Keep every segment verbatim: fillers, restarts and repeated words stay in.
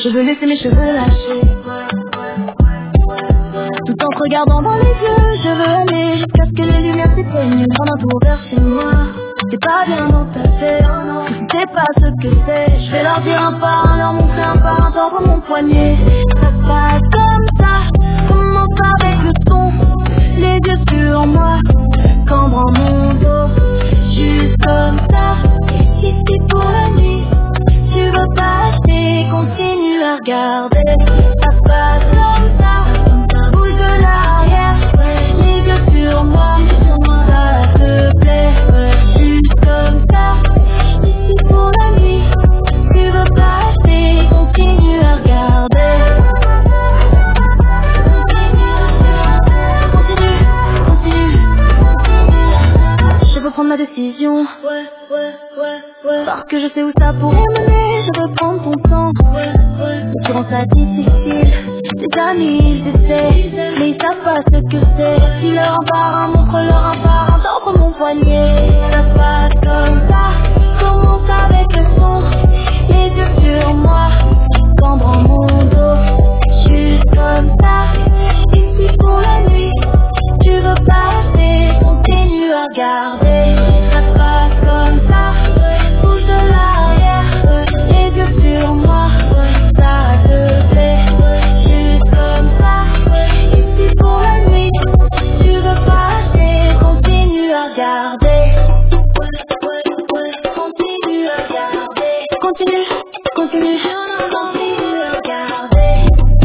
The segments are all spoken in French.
Je veux laisser mes cheveux lâcher, tout en te regardant dans les yeux. Je veux aller jusqu'à ce que les lumières s'éteignent. Prendre un tour vers chez moi. C'est pas bien dans ta tête, si tu sais pas ce que c'est. Je vais leur dire un par un, leur montrer un par un, tordre mon poignet. Ça se passe comme ça, commence avec le ton. Les yeux sur moi, cambre en mon dos. Juste comme ça, ici pour la nuit. Tu veux pas acheter, continue à regarder. Ça se passe comme ça, bouge de l'arrière. Les yeux sur moi, ça te plaît. Juste comme ça, ici pour la nuit. Tu veux pas acheter, continue à regarder. Continue, continue. Je veux prendre ma décision. Ouais, ouais, ouais, ouais. Parce que je sais où ça pourrait mener. Je veux prendre ton temps. Ouais, ouais. Mais tu rends ça difficile. Tes amis, ils essaient, mais ils savent pas ce que c'est. Dis-leur un par un, montre-leur un par un, tendre mon poignet. Ça passe comme ça, commence avec le son. Les yeux sur moi, cambre en mon dos. Juste comme ça, ici pour la nuit. Tu veux passer, continue à regarder. Ça passe comme ça, bouge de l'arrière. Les yeux sur moi, ça te plaît. Juste comme ça, ici pour la nuit. Tu veux passer, continue à regarder. Continue à regarder. Continue, continue, continue à regarder.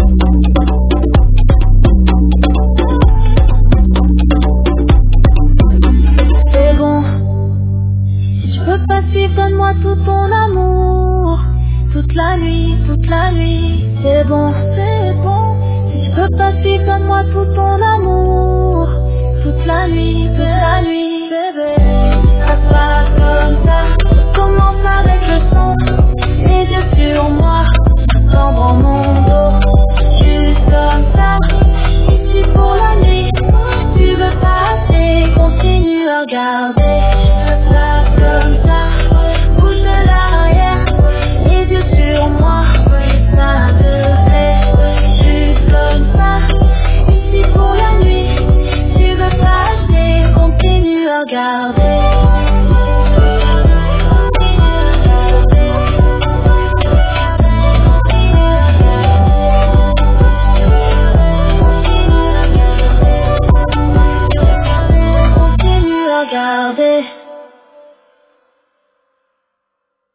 C'est bon. Si tu peux pas suivre, donne-moi tout ton amour. Toute la nuit, toute la nuit. C'est bon, c'est bon. Si tu peux pas suivre, donne-moi tout ton amour. Toute la nuit, toute la nuit, bébé. Ça se passe comme ça, commence avec le son. Les yeux sur moi, cambre en mon dos. Juste comme ça, ici pour la nuit. Tu veux passer, continue à regarder. Ça se passe comme ça, bouge de l'arrière. Les yeux sur moi, ça te plaît. Juste comme ça, ici pour la nuit. Tu veux passer, continue à regarder. Continue à regarder.